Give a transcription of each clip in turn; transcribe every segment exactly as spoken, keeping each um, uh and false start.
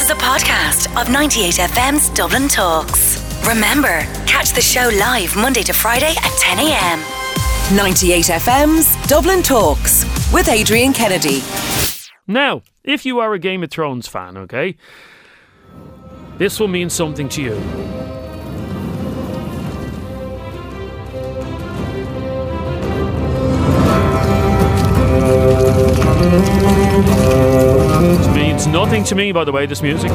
is a podcast of ninety-eight F M's Dublin Talks. Remember, catch the show live Monday to Friday at ten a.m. ninety-eight F M's Dublin Talks with Adrian Kennedy. Now, if you are a Game of Thrones fan, okay, this will mean something to you. It means nothing to me, by the way, this music.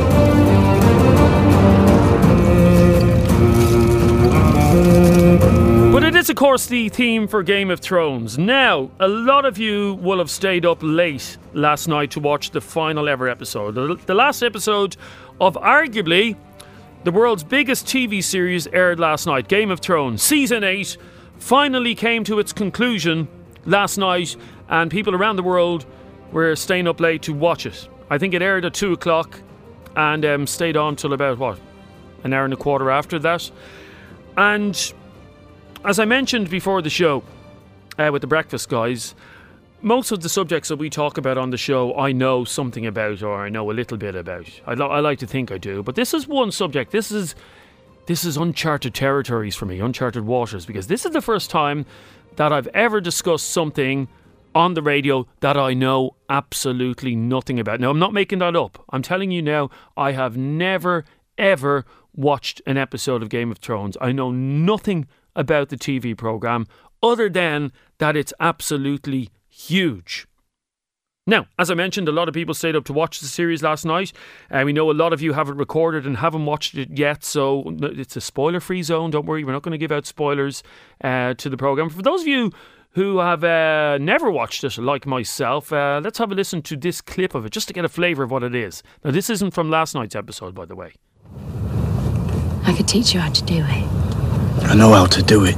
But it is, of course, the theme for Game of Thrones. Now, a lot of you will have stayed up late last night to watch the final ever episode. The, the last episode of arguably the world's biggest T V series aired last night. Game of Thrones Season eight finally came to its conclusion last night, and people around the world were staying up late to watch it. I think it aired at two o'clock and um, stayed on till about, what, an hour and a quarter after that. And as I mentioned before the show uh, with the Breakfast Guys, most of the subjects that we talk about on the show I know something about, or I know a little bit about. I, lo- I like to think I do, but this is one subject. This is this is uncharted territories for me, uncharted waters, because this is the first time that I've ever discussed something on the radio that I know absolutely nothing about. Now, I'm not making that up. I'm telling you now, I have never, ever watched an episode of Game of Thrones. I know nothing about the T V programme other than that it's absolutely huge. Now, as I mentioned, a lot of people stayed up to watch the series last night. Uh, we know a lot of you haven't recorded and haven't watched it yet, so it's a spoiler-free zone. Don't worry, we're not going to give out spoilers uh, to the programme. For those of you who have uh, never watched it, like myself, uh, let's have a listen to this clip of it, just to get a flavour of what it is. Now, this isn't from last night's episode, by the way. I could teach you how to do it. I know how to do it.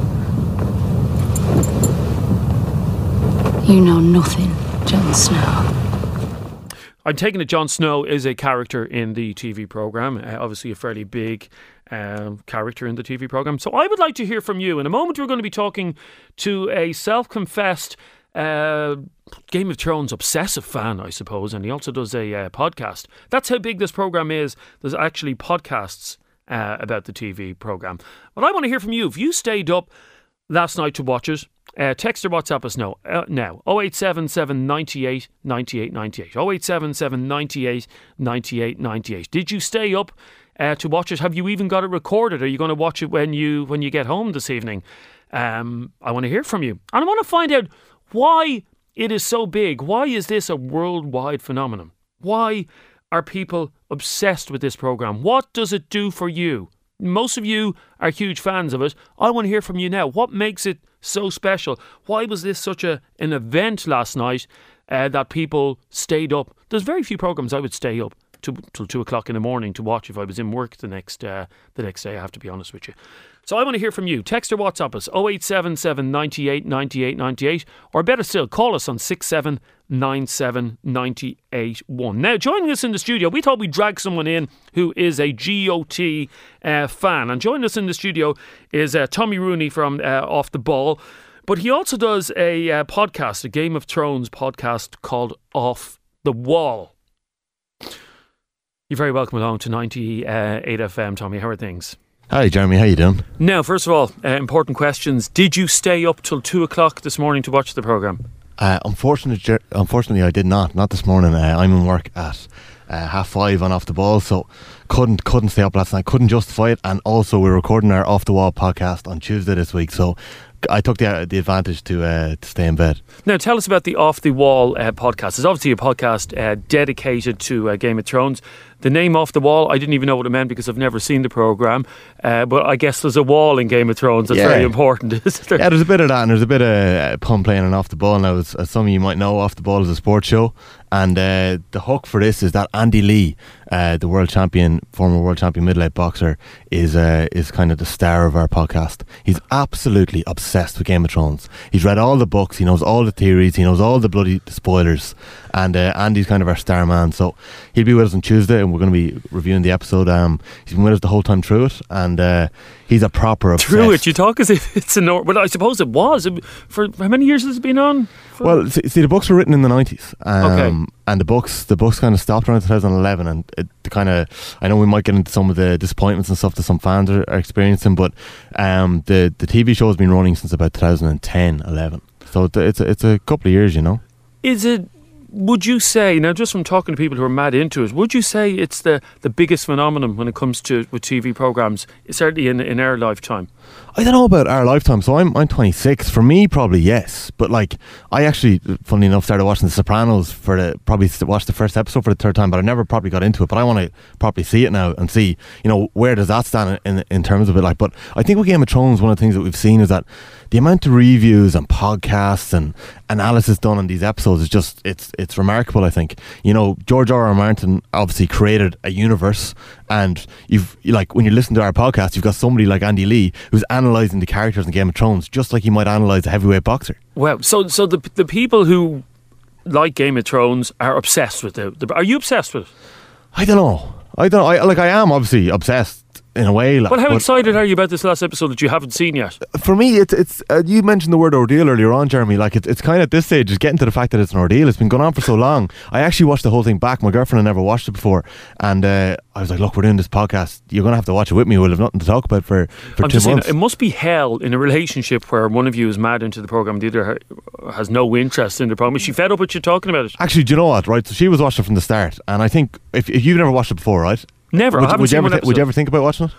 You know nothing, Jon Snow. I'm taking it Jon Snow is a character in the T V programme, uh, obviously a fairly big uh, character in the T V programme. So I would like to hear from you. In a moment we're going to be talking to a self-confessed uh, Game of Thrones obsessive fan, I suppose, and he also does a uh, podcast. That's how big this programme is. There's actually podcasts uh, about the T V programme. But I want to hear from you. If you stayed up last night to watch it, Uh, text or WhatsApp us now. Uh, now, oh eight seven seven, nine eight, nine eight nine eight. oh eight seven seven, nine eight, nine eight nine eight. Did you stay up uh, to watch it? Have you even got it recorded? Are you going to watch it when you when you get home this evening? Um, I want to hear from you. And I want to find out why it is so big. Why is this a worldwide phenomenon? Why are people obsessed with this programme? What does it do for you? Most of you are huge fans of it. I want to hear from you now. What makes it so special? Why was this such a an event last night uh, that people stayed up? There's very few programmes I would stay up to, till two o'clock in the morning to watch if I was in work the next uh, the next day, I have to be honest with you. So I want to hear from you. Text or WhatsApp us oh eight seven seven, nine eight, nine eight nine eight, or better still, call us on six seven nine seven nine eight one. Now, joining us in the studio, we thought we'd drag someone in who is a G O T uh, fan. And joining us in the studio is uh, Tommy Rooney from uh, Off the Ball. But he also does a uh, podcast, a Game of Thrones podcast called Off the Wall. You're very welcome along to ninety-eight F M, Tommy. How are things? Hi, Jeremy. How you doing? Now, first of all, uh, important questions. Did you stay up till two o'clock this morning to watch the programme? Uh, unfortunately, unfortunately, I did not. Not this morning. Uh, I'm in work at uh, half five on Off the Ball, so couldn't couldn't stay up last night. Couldn't justify it. And also, we're recording our Off the Wall podcast on Tuesday this week, so I took the the advantage to uh, to stay in bed. Now, tell us about the Off the Wall uh, podcast. It's obviously a podcast uh, dedicated to uh, Game of Thrones. The name Off the Wall, I didn't even know what it meant because I've never seen the programme. Uh, but I guess there's a wall in Game of Thrones that's yeah. very important, isn't there? Yeah, there's a bit of that, and there's a bit of uh, pun playing on Off the Ball. Now, as, as some of you might know, Off the Ball is a sports show. And uh, the hook for this is that Andy Lee, uh, the world champion, former world champion middleweight boxer, is uh, is kind of the star of our podcast. He's absolutely obsessed with Game of Thrones. He's read all the books, he knows all the theories, he knows all the bloody spoilers. And uh, Andy's kind of our star man. So he'll be with us on Tuesday, and we're going to be reviewing the episode. Um, he's been with us the whole time through it, and uh, he's a proper obsessed. Through it, you talk as if it's an. Or- well, I suppose it was. For how many years has it been on? For? Well, see, see, the books were written in the nineties. Um, okay. Um, and the books, the books kind of stopped around twenty eleven, and it kind of, I know we might get into some of the disappointments and stuff that some fans are, are experiencing, but um, the the T V show has been running since about twenty ten, eleven. So it's a, it's a, it's a couple of years, you know. Is it? Would you say, now just from talking to people who are mad into it, would you say it's the, the biggest phenomenon when it comes to with T V programmes, certainly in in our lifetime? I don't know about our lifetime. So I'm I'm twenty-six. For me, probably yes. But like, I actually, funnily enough, started watching The Sopranos for the probably watched the first episode for the third time, but I never probably got into it. But I want to properly see it now and see, you know, where does that stand in in terms of it. Like, but I think with Game of Thrones, one of the things that we've seen is that the amount of reviews and podcasts and analysis done on these episodes is just it's it's remarkable. I think, you know, George R. R. Martin obviously created a universe, and you've like when you listen to our podcast, you've got somebody like Andy Lee who's analysing the characters in Game of Thrones just like he might analyse a heavyweight boxer. Wow. So so the the people who like Game of Thrones are obsessed with it. Are you obsessed with it? I don't know. I don't. I like. I am obviously obsessed in a way. Like, well, how but excited are you about this last episode that you haven't seen yet? For me, it's it's. Uh, you mentioned the word ordeal earlier on, Jeremy. Like it's it's kind of at this stage, just getting to the fact that it's an ordeal. It's been going on for so long. I actually watched the whole thing back. My girlfriend had never watched it before, and uh, I was like, "Look, we're doing this podcast. You're going to have to watch it with me. We'll have nothing to talk about for for I'm two just months." Saying, it must be hell in a relationship where one of you is mad into the program, the other has no interest in the program. Is she fed up with you talking about it? Actually, do you know what? Right, so she was watching from the start, and I think if, if you've never watched it before, right? Never. Would, I haven't would you seen ever one th- episode. would you ever think about watching it?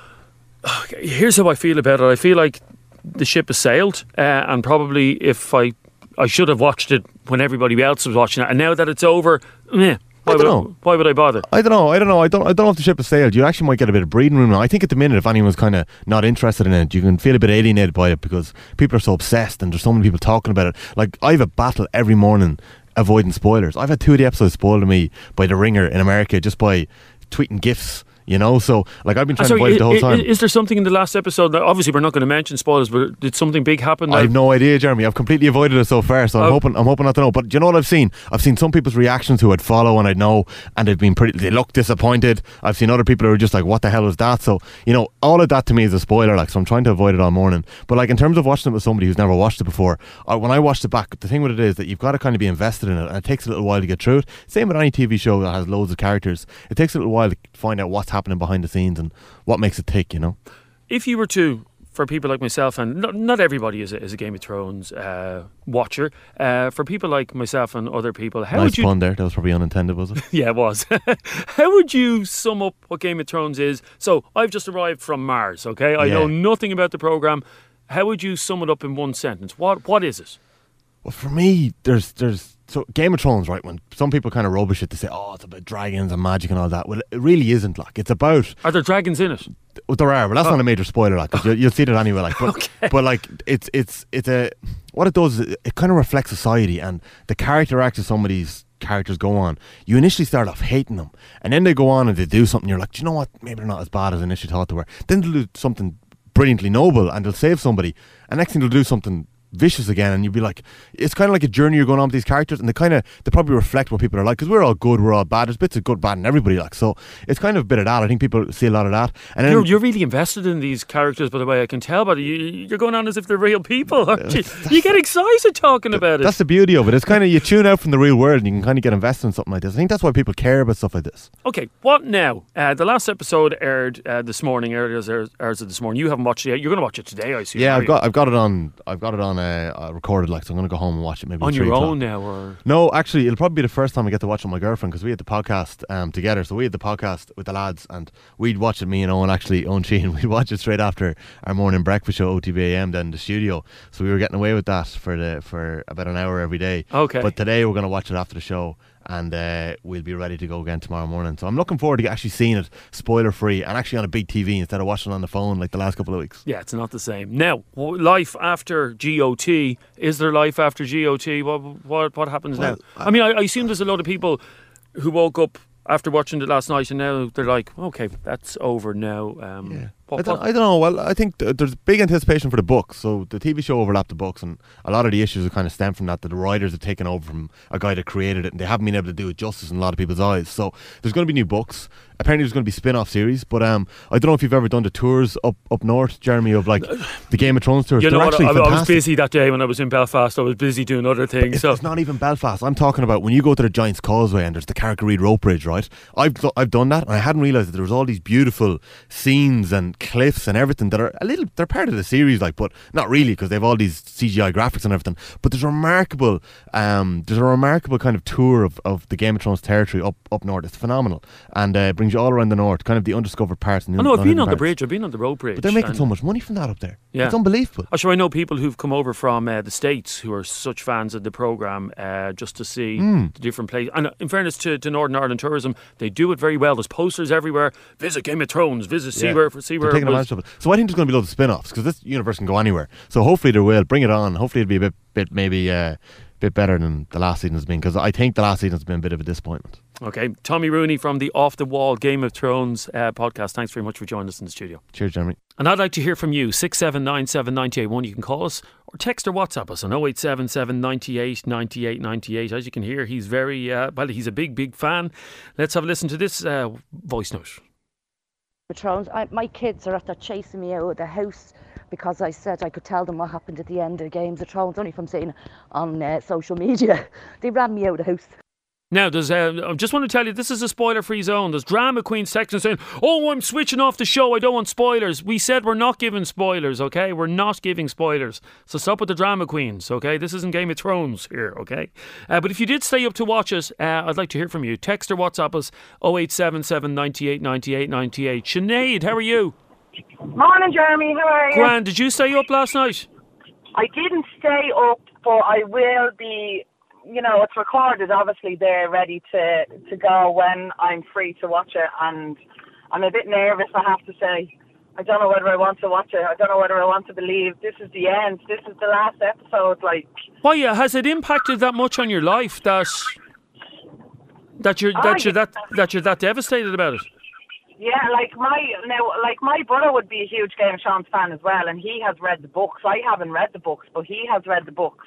Okay, here's how I feel about it. I feel like the ship has sailed, uh, and probably if I I should have watched it when everybody else was watching it, and now that it's over, meh, why I would don't I, know. why would I bother? I don't know. I don't know. I don't. I don't know if the ship has sailed. You actually might get a bit of breathing room now. I think at the minute, if anyone's kind of not interested in it, you can feel a bit alienated by it because people are so obsessed, and there's so many people talking about it. Like I have a battle every morning avoiding spoilers. I've had two of the episodes spoiled to me by The Ringer in America just by tweeting gifs. You know, so like I've been trying Sorry, to avoid it the whole is, time. Is there something in the last episode that obviously we're not going to mention spoilers, but did something big happen? I have no idea, Jeremy. I've completely avoided it so far, so I'm Oh. hoping I'm hoping not to know. But do you know what I've seen? I've seen some people's reactions who I'd follow and I'd know, and they've been pretty. They look disappointed. I've seen other people who are just like, "What the hell was that?" So you know, all of that to me is a spoiler. Like, so I'm trying to avoid it all morning. But like in terms of watching it with somebody who's never watched it before, I, when I watched it back, the thing with it is that you've got to kind of be invested in it, and it takes a little while to get through it. Same with any T V show that has loads of characters. It takes a little while to find out what's happening behind the scenes and what makes it tick, you know. If you were to, for people like myself, and not, not everybody is a, is a Game of Thrones uh, watcher, uh, for people like myself and other people, how nice would you? pun there. That was probably unintended, was it? Yeah, it was. How would you sum up what Game of Thrones is? So I've just arrived from Mars. Okay, I Yeah. know nothing about the program. How would you sum it up in one sentence? What What is it? Well, for me, there's there's so Game of Thrones, right? When some people kind of rubbish it, they say, "Oh, it's about dragons and magic and all that." Well, it really isn't. Like, it's about. Are there dragons in it? Well, there are, but that's Oh. not a major spoiler. Like, 'cause you'll, you'll see that anyway. Like, but, Okay. but like, it's it's it's a what it does. Is it, it kind of reflects society and the character acts of some of these characters go on. You initially start off hating them, and then they go on and they do something. You're like, do you know what? Maybe they're not as bad as I initially thought they were. Then they'll do something brilliantly noble, and they'll save somebody. And next thing they'll do something vicious again, and you'd be like, it's kind of like a journey you're going on with these characters, and they kind of they probably reflect what people are like, because we're all good, we're all bad. There's bits of good, bad in everybody, like, so it's kind of a bit of that. I think people see a lot of that, and then You're, you're really invested in these characters, by the way. I can tell, but you, you're going on as if they're real people, aren't you? You get excited talking about it. that's the beauty of it. It's kind of you tune out from the real world, and you can kind of get invested in something like this. I think that's why people care about stuff like this. Okay, what now? Uh, the last episode aired uh, this morning. Aired as airs airs this morning. You haven't watched it yet. You're going to watch it today, I assume. Yeah, are I've you? got I've got it on I've got it on uh, uh, recorded, like, so I'm going to go home and watch it maybe on at three your o'clock. own now, or No, actually, it'll probably be the first time I get to watch it with my girlfriend, because we had the podcast um, together. So we had the podcast with the lads, and we'd watch it, me and Owen, actually, Owen Sheehan, we'd watch it straight after our morning breakfast show, O T B A M, down in the studio. So we were getting away with that for the for about an hour every day. Okay. But today we're going to watch it after the show, and uh, we'll be ready to go again tomorrow morning. So I'm looking forward to actually seeing it spoiler free and actually on a big T V instead of watching it on the phone like the last couple of weeks. yeah, it's not the same. Now, w- life after G O T. Is there life after G O T? What what what happens Well, now? I mean, I, I assume there's a lot of people who woke up after watching it last night, and now they're like, okay, that's over now. Um, Yeah. I don't, I don't know. Well, I think th- there's big anticipation for the books. So the T V show overlapped the books, and a lot of the issues have kind of stemmed from that. That the writers have taken over from a guy that created it, and they haven't been able to do it justice in a lot of people's eyes. So there's going to be new books. Apparently, there's going to be spin-off series. But um, I don't know if you've ever done the tours up up north, Jeremy, of like the Game of Thrones tours. You know They're what? actually I, I fantastic. was busy that day when I was in Belfast. I was busy doing other things. It's, so it's not even Belfast. I'm talking about when you go to the Giant's Causeway and there's the Carrick-a-Reid rope bridge, right? I've th- I've done that, and I hadn't realised that there was all these beautiful scenes and cliffs and everything that are a little. They're part of the series, like, but not really because they have all these C G I graphics and everything. But there's a remarkable, um, there's a remarkable kind of tour of, of the Game of Thrones territory up up north. It's phenomenal, and uh, brings you all around the north, kind of the undiscovered parts. And the I know I've been on the parts. bridge. I've been on the road bridge. But they're making and so much money from that up there. Yeah. It's unbelievable. I'm sure I know people who've come over from uh, the States who are such fans of the programme uh, just to see Mm. the different places. And uh, in fairness to, to Northern Ireland Tourism, they do it very well. There's posters everywhere. Visit Game of Thrones. Visit see Yeah. where see They're where taking it was. advantage of it. So I think there's going to be loads of spin-offs because this universe can go anywhere. So hopefully there will. Bring it on. Hopefully it'll be a bit, bit maybe a uh, bit better than the last season has been, because I think the last season has been a bit of a disappointment. Okay, Tommy Rooney from the Off the Wall Game of Thrones uh, podcast. Thanks very much for joining us in the studio. Cheers, Jeremy. And I'd like to hear from you. six seven nine seven nine eight one. You can call us or text or WhatsApp us on oh eight seven seven, nine eight, nine eight nine eight. As you can hear, he's very, uh, well, he's a big, big fan. Let's have a listen to this uh, voice note. Thrones. I, my kids are after chasing me out of the house because I said I could tell them what happened at the end of Games of Thrones, only from seeing on uh, social media. They ran me out of the house. Now, there's, uh, I just want to tell you, this is a spoiler-free zone. There's drama queens texting saying, oh, I'm switching off the show, I don't want spoilers. We said we're not giving spoilers, okay? We're not giving spoilers. So stop with the drama queens, okay? This isn't Game of Thrones here, okay? Uh, but if you did stay up to watch us, uh, I'd like to hear from you. Text or WhatsApp us oh eight seven seven, nine eight, nine eight nine eight. Sinead, how are you? Morning, Jeremy. How are you? Gran, did you stay up last night? I didn't stay up, but I will be. You know, it's recorded, obviously, there, ready to, to go when I'm free to watch it, and I'm a bit nervous, I have to say. I don't know whether I want to watch it. I don't know whether I want to believe this is the end. This is the last episode, like... Why, yeah, has it impacted that much on your life that that you're, Oh, that, you're yeah. that, that you're that devastated about it? Yeah, like my now, like my brother would be a huge Game of Thrones fan as well, and he has read the books. I haven't read the books, but he has read the books.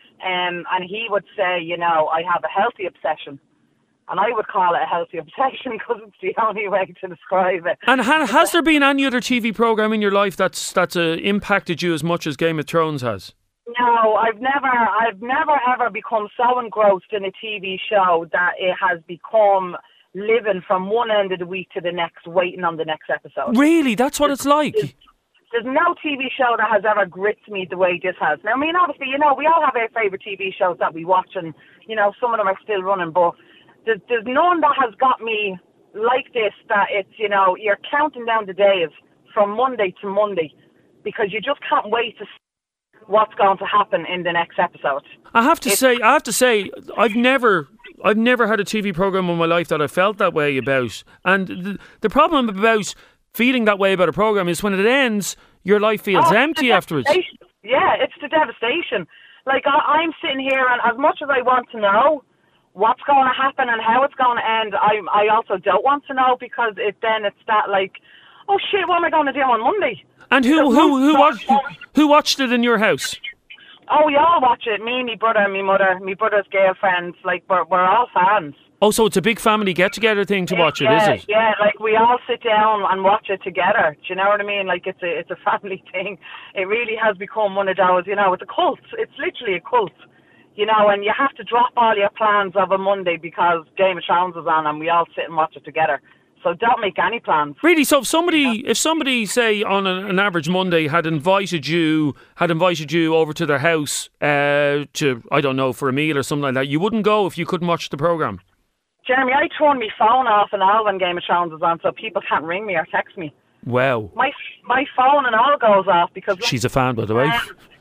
Um, and he would say, you know, I have a healthy obsession. And I would call it a healthy obsession because it's the only way to describe it. And ha- has there been any other T V programme in your life that's that's uh, impacted you as much as Game of Thrones has? No, I've never, I've never ever become so engrossed in a T V show that it has become living from one end of the week to the next, waiting on the next episode. Really? That's what it's like? There's no T V show that has ever gripped me the way this has. Now, I mean, obviously, you know, we all have our favourite T V shows that we watch, and, you know, some of them are still running, but there's, there's none that has got me like this, that it's, you know, you're counting down the days from Monday to Monday because you just can't wait to see what's going to happen in the next episode. I have to It's- say, I have to say, I've never, I've never had a T V programme in my life that I felt that way about. And the, the problem about feeling that way about a programme is when it ends, your life feels Oh, empty the afterwards. devastation. Yeah, it's the devastation. Like, I, I'm sitting here, and as much as I want to know what's going to happen and how it's going to end, I I also don't want to know, because it then it's that, like, oh shit, what am I going to do on Monday? And who Because who who once- watched who watched it in your house? Oh, we all watch it. Me, my brother, my mother, my brother's girlfriends. Like, we're we're all fans. Oh, so it's a big family get-together thing to watch it, yeah, is it? Yeah, like we all sit down and watch it together. Do you know what I mean? Like, it's a it's a family thing. It really has become one of those, you know, it's a cult. It's literally a cult. You know, and you have to drop all your plans of a Monday because Game of Thrones is on and we all sit and watch it together. So don't make any plans. Really? So if somebody, if somebody, say on an, an average Monday, had invited you, had invited you over to their house uh, to, I don't know, for a meal or something like that, you wouldn't go if you couldn't watch the programme. Jeremy, I turn my phone off and all when Game of Thrones is on, so people can't ring me or text me. Wow. My my phone and all goes off because She's a fan, by the way.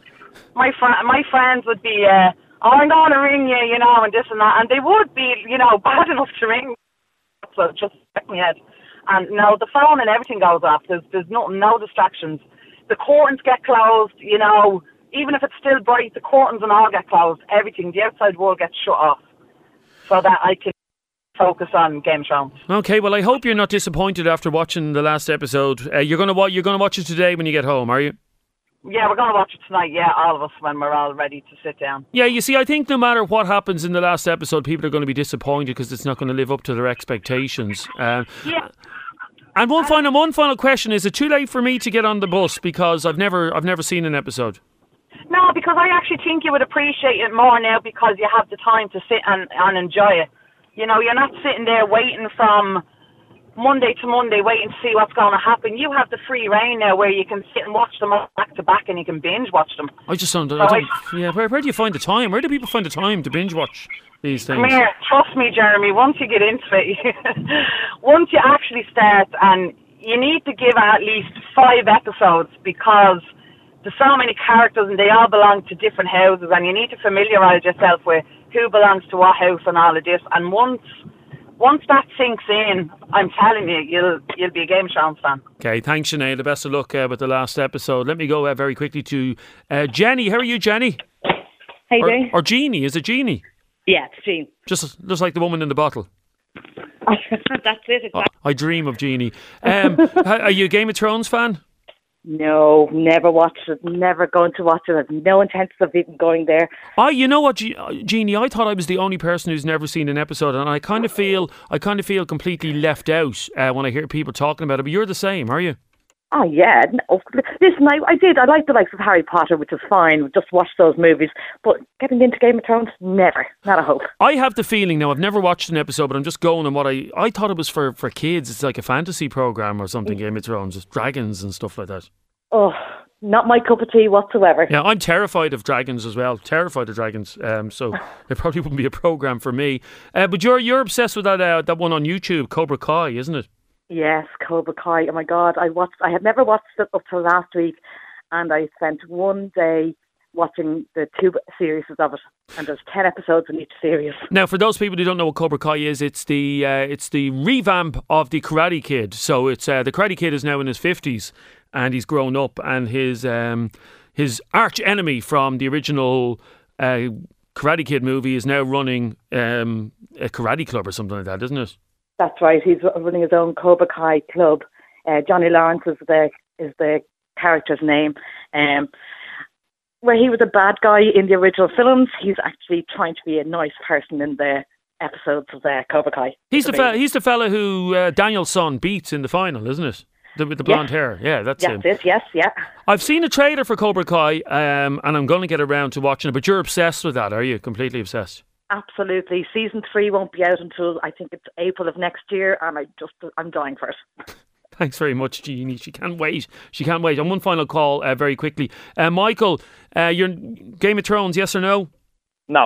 my fr- my friends would be, uh, oh, I'm going to ring you, you know, and this and that, and they would be, you know, bad enough to ring me. So it just stuck me head. And no, the phone and everything goes off. There's there's no no distractions. The curtains get closed, you know, even if it's still bright, the curtains and all get closed. Everything, the outside world gets shut off, so that I can focus on Game of Thrones. Okay, well, I hope you're not disappointed after watching the last episode. Uh, you're gonna wa- you're gonna watch it today when you get home, are you? Yeah, we're going to watch it tonight, yeah, all of us, when we're all ready to sit down. Yeah, you see, I think no matter what happens in the last episode, people are going to be disappointed because it's not going to live up to their expectations. Um, Yeah. and one final, one final question: is it too late for me to get on the bus because I've never, I've never seen an episode? No, because I actually think you would appreciate it more now because you have the time to sit and, and enjoy it. You know, you're not sitting there waiting from Monday to Monday, waiting to see what's going to happen. You have the free reign now where you can sit and watch them all back to back and you can binge watch them. I just don't. I So don't I- yeah, where, where do you find the time? Where do people find the time to binge watch these things? Come here, trust me, Jeremy, once you get into it, once you actually start, and you need to give at least five episodes because there's so many characters and they all belong to different houses and you need to familiarise yourself with who belongs to what house and all of this. And once once that sinks in, I'm telling you, you'll you'll be a Game of Thrones fan. Okay, thanks, Sinead. The best of luck uh, with the last episode. Let me go uh, very quickly to uh, Jenny. How are you, Jenny? How you Or, doing? or Jeannie? Is it Jeannie? Yeah, it's Jean. Just, just like the woman in the bottle. That's it, exactly. I dream of Jeannie. Um, are you a Game of Thrones fan? No, never watched it, never going to watch it. I have no intention of even going there. I, you know what, Je- uh, Jeannie? I thought I was the only person who's never seen an episode, and I kind of feel, I kind of feel completely left out uh, when I hear people talking about it. But you're the same, are you? Oh, yeah. No. Listen, I, I did. I liked the likes of Harry Potter, which is fine. Just watched those movies. But getting into Game of Thrones, never. Not a hope. I have the feeling now. I've never watched an episode, but I'm just going on what I. I thought it was for, for kids. It's like a fantasy program or something. Game of Thrones, just dragons and stuff like that. Oh, not my cup of tea whatsoever. Yeah, I'm terrified of dragons as well. Terrified of dragons. Um, so it probably wouldn't be a program for me. Uh, but you're you're obsessed with that uh, that one on YouTube, Cobra Kai, isn't it? Yes, Cobra Kai. Oh my God, I watched. I had never watched it up till last week, and I spent one day watching the two series of it, and there's ten episodes in each series. Now, for those people who don't know what Cobra Kai is, it's the uh, it's the revamp of the Karate Kid. So it's uh, the Karate Kid is now in his fifties, and he's grown up, and his um, his arch enemy from the original uh, Karate Kid movie is now running um, a karate club or something like that, isn't it? That's right. He's running his own Cobra Kai club. Uh, Johnny Lawrence is the is the character's name. Um, where he was a bad guy in the original films, he's actually trying to be a nice person in the episodes of the Cobra Kai. He's the fe- he's the fella who uh, Danielson beats in the final, isn't it? The, with the blonde Yes. hair. Yeah, that's Yes, him. yes, yes, yeah. I've seen a trailer for Cobra Kai, um, and I'm going to get around to watching it. But you're obsessed with that, are you? Completely obsessed. Absolutely. Season three won't be out until I think it's April of next year, and I just I'm dying for it. Thanks very much, Jeannie. She can't wait. She can't wait. And one final call, uh, very quickly. Uh, Michael, uh, you're Game of Thrones, yes or no? No.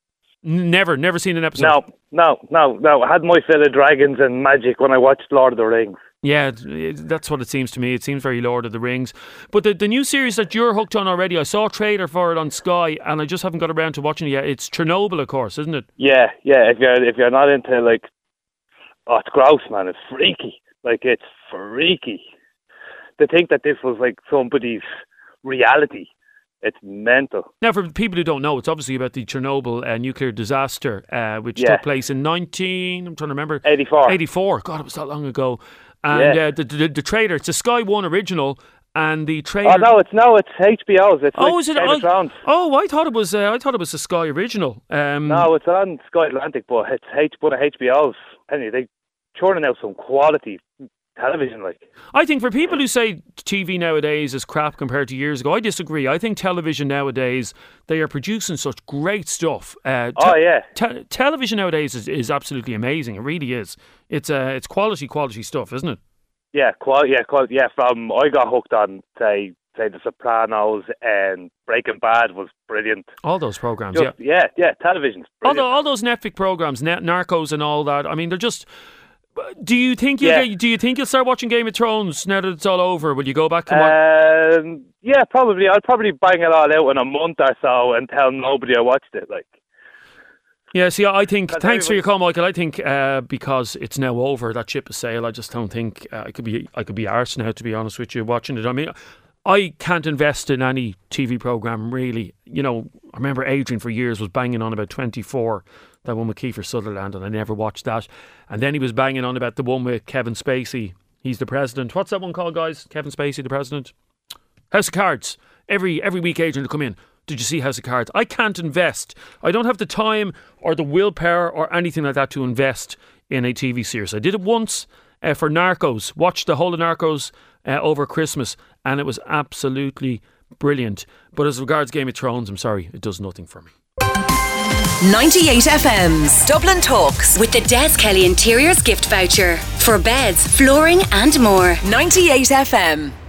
N- never, never seen an episode. No, no, no, no. I had my fill of dragons and magic when I watched Lord of the Rings. Yeah, it- that's what it seems to me. It seems very Lord of the Rings. But the, the new series that you're hooked on already, I saw a trailer for it on Sky, and I just haven't got around to watching it yet. It's Chernobyl, of course, isn't it? Yeah, yeah. If you're if you're not into like, oh, it's gross, man. It's freaky. Like it's freaky. To think that this was like somebody's reality, it's mental. Now, for people who don't know, it's obviously about the Chernobyl uh, nuclear disaster, uh, which Yeah. took place in nineteen. I'm trying to remember. eighty-four. eighty-four. God, it was that long ago. And Yeah. uh, the, the the trailer, it's a Sky One original, and the trailer. Oh no, it's no, it's H B O's. It's Oh, like is it? Game I, of Thrones. oh, I thought it was. Uh, I thought it was a Sky original. Um, No, it's on Sky Atlantic, but it's H one of H B O's. Anyway, they churning out some quality television, like. I think for people who say T V nowadays is crap compared to years ago, I disagree. I think television nowadays, they are producing such great stuff. Uh, te- Oh yeah. te- television nowadays is, is absolutely amazing. It really is. It's uh, it's quality, quality stuff, isn't it? Yeah, qual- yeah, qual- yeah. From I got hooked on say say The Sopranos and Breaking Bad was brilliant. All those programs, yeah. Just, yeah, yeah, television's All, brilliant. the, all those Netflix programs, Net, Narcos and all that. I mean, they're just. Do you think you'll Yeah. get, do you think you'll start watching Game of Thrones now that it's all over? Will you go back and watch? Um, yeah, probably. I'll probably bang it all out in a month or so and tell nobody I watched it. Like, Yeah, see, I think. Because Thanks for your everyone- call, Michael. I think uh, because it's now over, that ship has sailed. I just don't think uh, I could be. I could be arsed now, to be honest with you, watching it. I mean, I can't invest in any T V program really. You know, I remember Adrian for years was banging on about twenty-four. that one with Kiefer Sutherland, and I never watched that. And then he was banging on about the one with Kevin Spacey. He's the president. What's that one called, guys? Kevin Spacey, the president? House of Cards. Every every week agent will come in. Did you see House of Cards? I can't invest. I don't have the time or the willpower or anything like that to invest in a T V series. I did it once uh, for Narcos. Watched the whole of Narcos uh, over Christmas, and it was absolutely brilliant. But as regards Game of Thrones, I'm sorry, it does nothing for me. ninety-eight F M's Dublin Talks with the Des Kelly Interiors gift voucher for beds, flooring and more. ninety-eight F M.